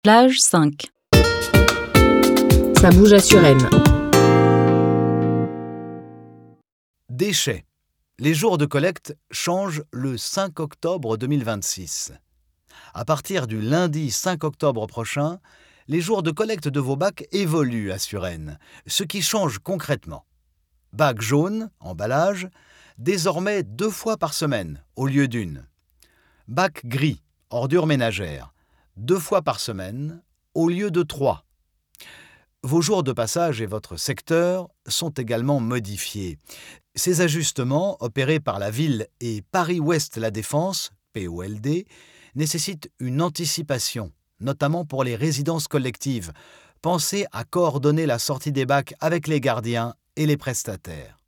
Plage 5. Ça bouge à Suresnes. Déchets. Les jours de collecte changent le 5 octobre 2026. À partir du lundi 5 octobre prochain, les jours de collecte de vos bacs évoluent à Suresnes, ce qui change concrètement. Bac jaune, emballage, désormais 2 fois par semaine au lieu d'une. Bac gris, ordures ménagères, 2 fois par semaine au lieu de 3. Vos jours de passage et votre secteur sont également modifiés. Ces ajustements, opérés par la ville et Paris-Ouest La Défense, POLD, nécessitent une anticipation, notamment pour les résidences collectives. Pensez à coordonner la sortie des bacs avec les gardiens et les prestataires.